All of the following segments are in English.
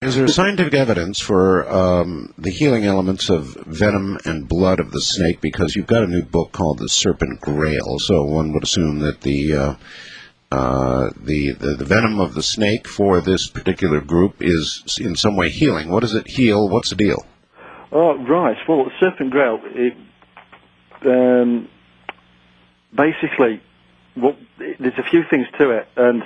Is there scientific evidence for the healing elements of venom and blood of the snake? Because you've got a new book called The Serpent Grail, so one would assume that the venom of the snake for this particular group is in some way healing. What does it heal? What's the deal? Oh, right. Well, the Serpent Grail, basically, there's a few things to it, and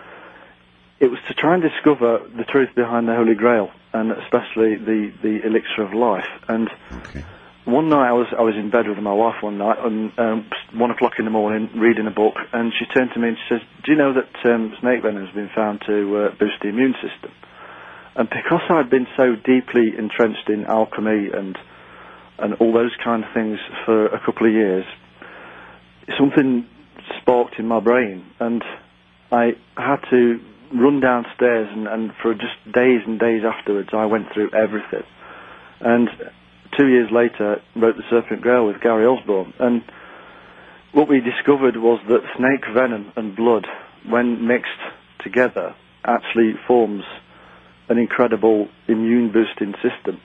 it was to try and discover the truth behind the Holy Grail, and especially the elixir of life. And one night I was in bed with my wife one night, and 1 o'clock in the morning, reading a book, and she turned to me and she says, "Do you know that snake venom has been found to boost the immune system?" And because I'd been so deeply entrenched in alchemy and all those kind of things for a couple of years, something sparked in my brain, and I had to run downstairs, and for just days and days afterwards I went through everything. And 2 years later wrote The Serpent Grail with Gary Osborne, and what we discovered was that snake venom and blood, when mixed together, actually forms an incredible immune boosting system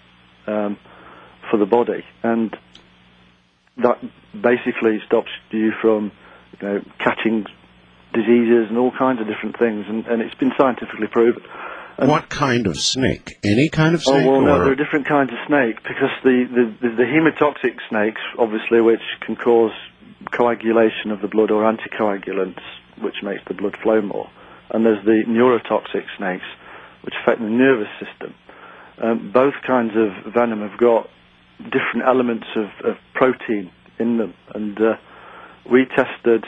for the body, and that basically stops you from catching diseases and all kinds of different things, and it's been scientifically proven. And what kind of snake? Any kind of snake? Oh, well, no, there are different kinds of snake, because the hemotoxic snakes, obviously, which can cause coagulation of the blood, or anticoagulants, which makes the blood flow more. And there's the neurotoxic snakes, which affect the nervous system. Both kinds of venom have got different elements of protein in them, and we tested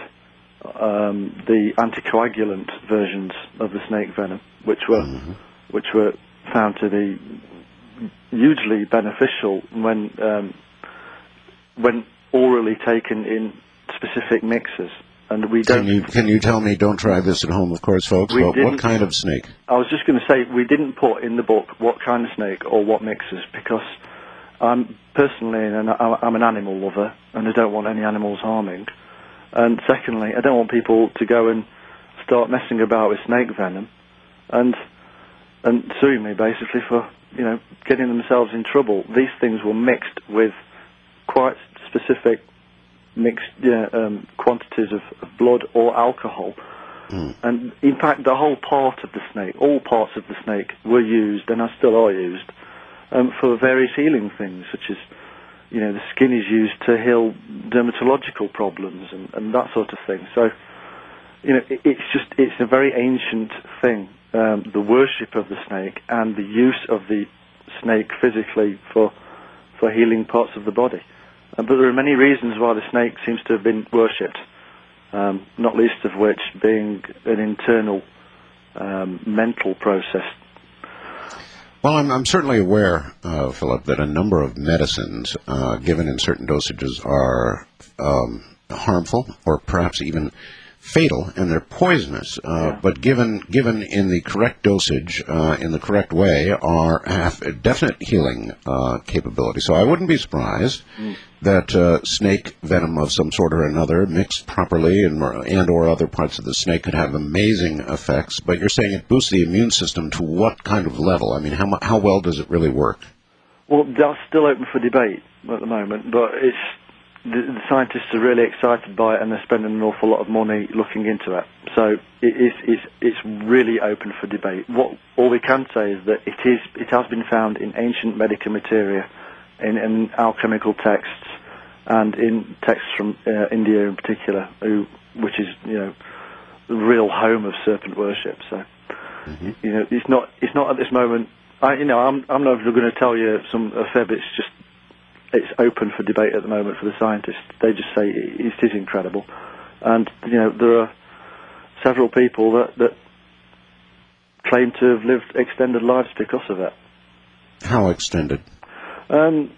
the anticoagulant versions of the snake venom, which were found to be hugely beneficial when orally taken in specific mixes. And we don't. Can you tell me? Don't try this at home, of course, folks. But what kind of snake? I was just going to say, we didn't put in the book what kind of snake or what mixes, because I'm personally I'm an animal lover, and I don't want any animals harming. And secondly, I don't want people to go and start messing about with snake venom and suing me basically for getting themselves in trouble. These things were mixed with quite specific quantities of blood or alcohol. And in fact, the whole part of the snake, all parts of the snake were used, and still are used, for various healing things, such as the skin is used to heal dermatological problems and that sort of thing. So, it's a very ancient thing, the worship of the snake and the use of the snake physically for healing parts of the body. But there are many reasons why the snake seems to have been worshipped, not least of which being an internal mental process. Well, I'm certainly aware, Philip, that a number of medicines given in certain dosages are harmful or perhaps even fatal, and they're poisonous. But given in the correct dosage, in the correct way, have a definite healing capability. So I wouldn't be surprised that snake venom of some sort or another, mixed properly and or other parts of the snake, could have amazing effects. But you're saying it boosts the immune system to what kind of level? I mean, how well does it really work? Well, that's still open for debate at the moment, but the scientists are really excited by it, and they're spending an awful lot of money looking into it. So it's really open for debate. All we can say is that it has been found in ancient medical materia, in alchemical texts, and in texts from India in particular, which is the real home of serpent worship. So it's not at this moment. I'm not going to tell you a fib. It's just. It's open for debate at the moment for the scientists. They just say it is incredible. And, there are several people that claim to have lived extended lives because of it. How extended? Well,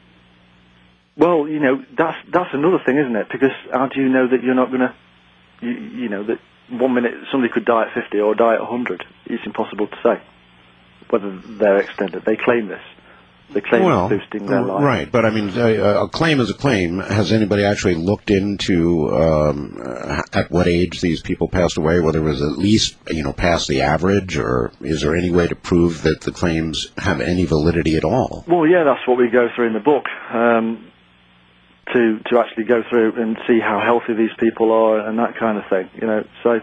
that's another thing, isn't it? Because how do you know that you're not going to, that 1 minute somebody could die at 50 or die at 100? It's impossible to say whether they're extended. They claim this. the claim of boosting their life. Right, but I mean, a claim is a claim. Has anybody actually looked into at what age these people passed away, whether it was at least, past the average, or is there any way to prove that the claims have any validity at all? Well, yeah, that's what we go through in the book, to actually go through and see how healthy these people are and that kind of thing, So,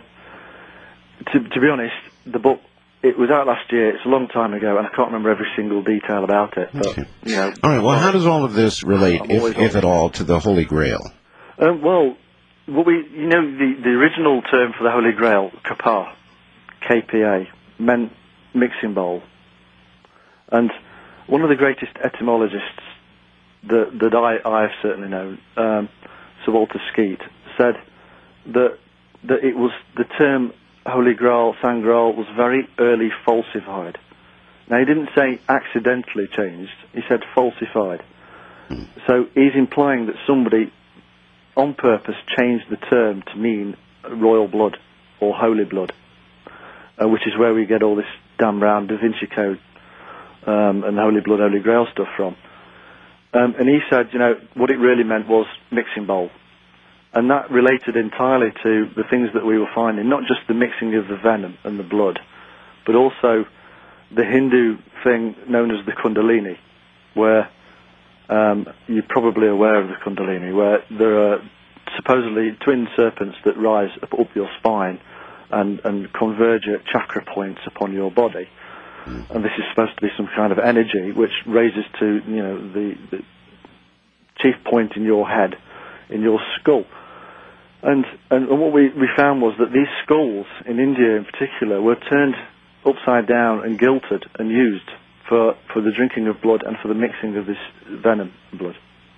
to be honest, the book, it was out last year. It's a long time ago, and I can't remember every single detail about it. But, okay. All right. Well, how does all of this relate, if at all, to the Holy Grail? Well, the original term for the Holy Grail, kappa, KPA, meant mixing bowl. And one of the greatest etymologists that I've certainly known, Sir Walter Skeet, said that it was the term Holy Grail, Sangreal, was very early falsified. Now, he didn't say accidentally changed, he said falsified. So he's implying that somebody on purpose changed the term to mean royal blood or holy blood, which is where we get all this Dan Brown, Da Vinci Code, and Holy Blood, Holy Grail stuff from. And he said, what it really meant was mixing bowl. And that related entirely to the things that we were finding, not just the mixing of the venom and the blood, but also the Hindu thing known as the Kundalini, where you're probably aware of the Kundalini, where there are supposedly twin serpents that rise up your spine and converge at chakra points upon your body. And this is supposed to be some kind of energy which raises to, the chief point in your head, in your skull. And what we found was that these skulls, in India in particular, were turned upside down and gilted and used for the drinking of blood and for the mixing of this venom blood.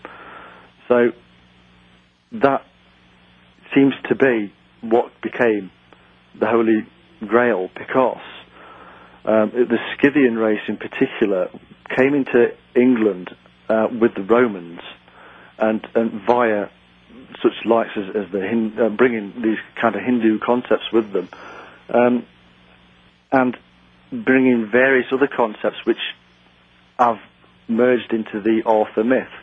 So that seems to be what became the Holy Grail, because the Scythian race in particular came into England with the Romans and via such likes as the bringing these kind of Hindu concepts with them, and bringing various other concepts which have merged into the Arthur myth.